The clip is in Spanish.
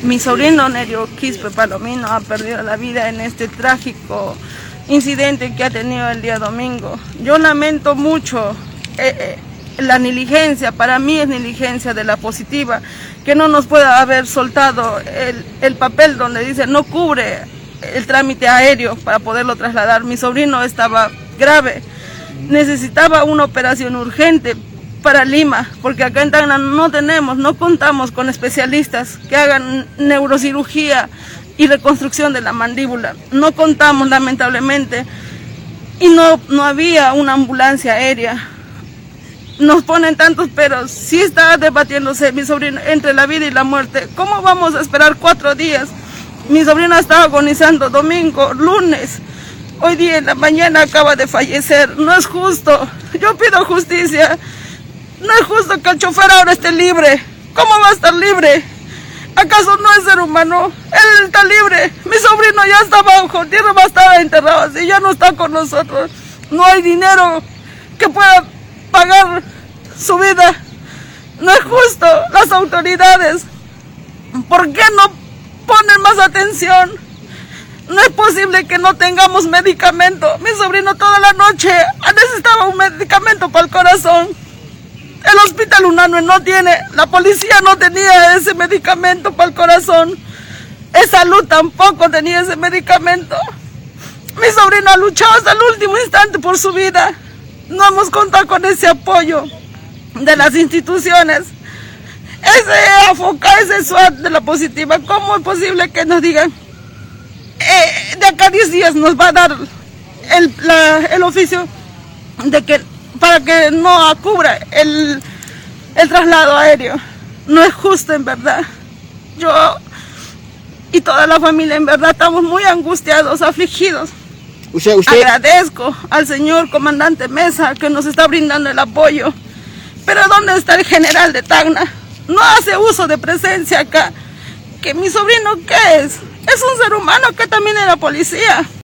Mi sobrino Nerio Quispe Palomino ha perdido la vida en este trágico incidente que ha tenido el día domingo. Yo lamento mucho la negligencia, para mí es negligencia de la positiva, que no nos pueda haber soltado el papel donde dice no cubre el trámite aéreo para poderlo trasladar. Mi sobrino estaba grave, necesitaba una operación urgente para Lima, porque acá en Tacna no contamos con especialistas que hagan neurocirugía y reconstrucción de la mandíbula. No contamos, lamentablemente, y no había una ambulancia aérea. Nos ponen tantos peros, sí está debatiéndose mi sobrino entre la vida y la muerte. ¿Cómo vamos a esperar 4 días? Mi sobrino estaba agonizando domingo, lunes. Hoy día en la mañana acaba de fallecer. No es justo. Yo pido justicia. No es justo que el chofer ahora esté libre. ¿Cómo va a estar libre? ¿Acaso no es ser humano? Él está libre. Mi sobrino ya está bajo tierra, va a estar enterrado así, ya no está con nosotros. No hay dinero que pueda pagar su vida. No es justo. Las autoridades, ¿por qué no ponen más atención? No es posible que no tengamos medicamento. Mi sobrino toda la noche necesitaba un medicamento para el corazón. El hospital Unanue no tiene, la policía no tenía ese medicamento para el corazón. Salud tampoco tenía ese medicamento. Mi sobrino ha luchado hasta el último instante por su vida. No hemos contado con ese apoyo de las instituciones. Ese AFOCA, ese SWAT de la positiva, ¿cómo es posible que nos digan de acá a 10 días nos va a dar el oficio de que para que no cubra el traslado aéreo? No es justo, en verdad. Yo y toda la familia, en verdad, estamos muy angustiados, afligidos. Usted... Agradezco al señor comandante Mesa que nos está brindando el apoyo. Pero ¿dónde está el general de Tacna? No hace uso de presencia acá. ¿Que mi sobrino qué es? Es un ser humano que también era policía.